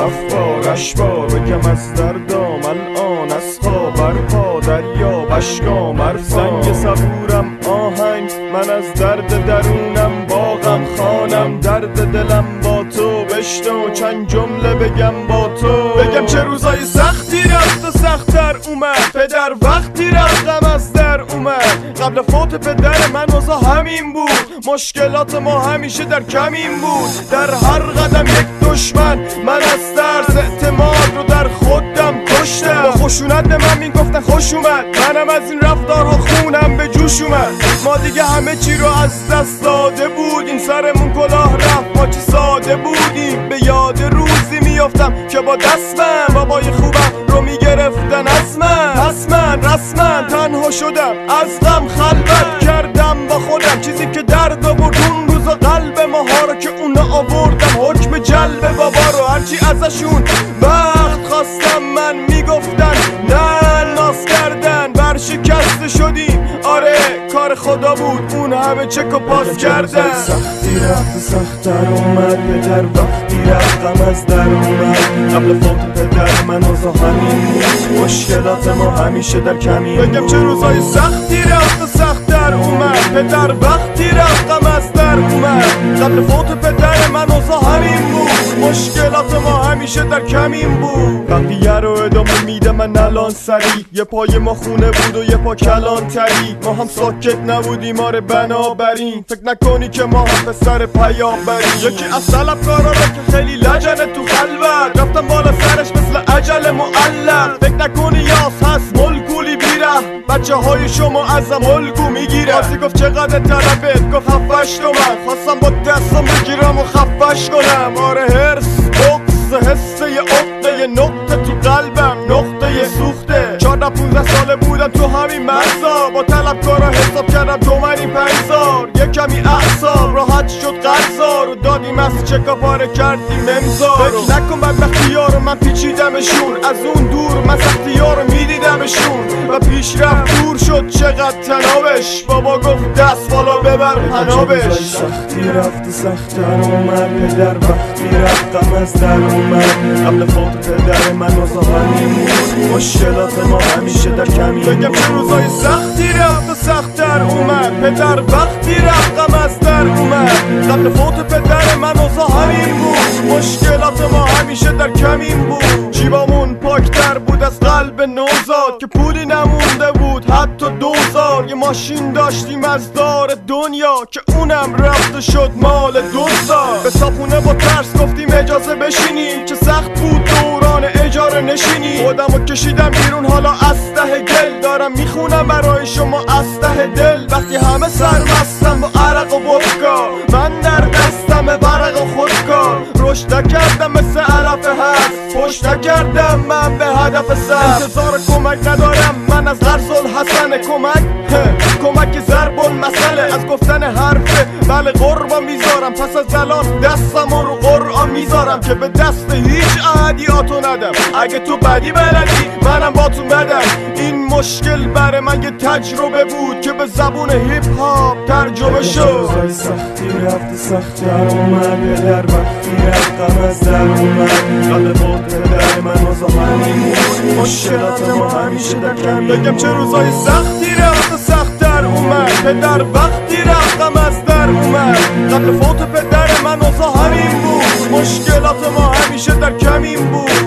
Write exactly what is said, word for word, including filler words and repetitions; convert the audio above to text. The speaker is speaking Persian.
افکارش با بگم از دردام الان از خواب برپا دریا بشکا مرفا سنگ صبورم آهنگ من از درد درونم باغم خانم درد دلم با تو بشنو چند جمله بگم با تو بگم چه روزای سختی رفت و سخت‌تر اومد پدر وقتی رفتم از در اومد قبل فوت پدر من اوضاع همین بود مشکلات ما همیشه در کمین بود در هر قدم یک دشمن من از ترس اعتماد رو در خودم کشتم با خشونت به من میگفتن خوش اومد منم از این رفتارها خونم به جوش اومد ما دیگه همه چی رو از دست داده بودیم سرمون کلاه رفت ما چی ساده بودیم به یاد روزی میافتم که با دست من بابای خوبم رو میگرفتن از من پس من رسما تنها شدم از غم خلوت کردم با خودم چیزی که درد آورد اون روزا قلب ماها رو که اونا آوردم حکم جلب بابا رو هرچی ازشون بخت خواستم من میگفتن نه ناز کردن برشکسته شدیم آره کار خدا بود اون همه چک و پاس کردن سختی رفت سخت‌تر اومد پدر وقتی رفتم از در اومد قبل فوت پدر من اوضاع همین بود مشکلات ما همیشه در کمین بگم چه روزای سختی رفت و سخت‌تر اومد پدر وقتی رفتم از در اومد قبل فوت پدر من اوضاع همین بود مشکلات ما همیشه در کمین بود بقیه رو ادامه میده من الان سری یه پای ما خونه بود و یه پا کلان تری ما هم ساکت نبودیم آره بنابراین فکر نکنی که ما هم پسر پیامبریم یکی از طلبکارا رو که خیلی لجنه تو خلوت رفتم بالا سرش مثل عجل معلق فکر نکنی یاس هست ملکولی بیره بچه های شما ازم الگو میگیره آسی گفت چقدر طلبت گفت هفتش تومن خواستم با دستم بگیرم و خفش کنم آره هرس بغض حسه یه عقده یه نقطه تو قلبم نقطه سوخته چهارده پونزده ساله بودم تو همین مرزا با طلبکارا حساب کردم تو من این پنجزار یه کمی اعصاب راحت شد قرضا رو دادیم از چکا پاره کردیم امضا فکر نکن بدبختی ها رو من پیچیدمشون از اون دور من سختی ها رو میدیدمشون و پیش رفت دور شد چقدر تنابش بابا گفت دست بالا ببر پنابش سختی رفت سخت‌تر اومد پدر وقتی رفتم از در اومد قبل فوت پدر من اوضاع همین بود مشکلات ما همیشه در کمین بگم چه روزای سختی رفت و سخت‌تر اومد پدر وقتی رفتم از در اومد قبل فوت پدر من اوضاع همین بود مشکلات ما همیشه در کمین بود جیبامون پاکتر بود از قلب نوزاد که پولی نمونده بود حتی دوزار یه ماشین داشتیم از دار دنیا که اونم رفته شد مال دوزار به صاحبونه با ترس گفتیم اجازه بشینیم چه سخت بود دوران اجاره نشینی خودمو کشیدم بیرون حالا از ته گل دارم میخونم برای شما از ته دل وقتی همه سرمستم با عرق و ودکا من در دستم ورق و خودکار رشد نکردم مثل علف هست پشت نکردم من به هدف سر انتظار کمک ندارم من از غرض الحسن کمک کمک ضرب المثل از گفتن حرفه بله قربان میذارم پس از الان دستم رو قرآن میذارم که به دست هیچ عادیاتو ندم اگه تو بدی بلدی منم با تو بدم این مشکل برای من یه تجربه بود که به زبون هیپ هاپ ترجمه شد سختی رفت سخت‌تر اومد پدر وقتی رفتم از در اومد قبل فوت پدر من اوضاع همین بود مشکلات ما همیشه در کمین بگم چه روزای سختی رفت و سخت‌تر اومد پدر وقتی رفتم از در اومد قبل فوت پدر من اوضاع همین بود مشکلات ما همیشه در کمین بود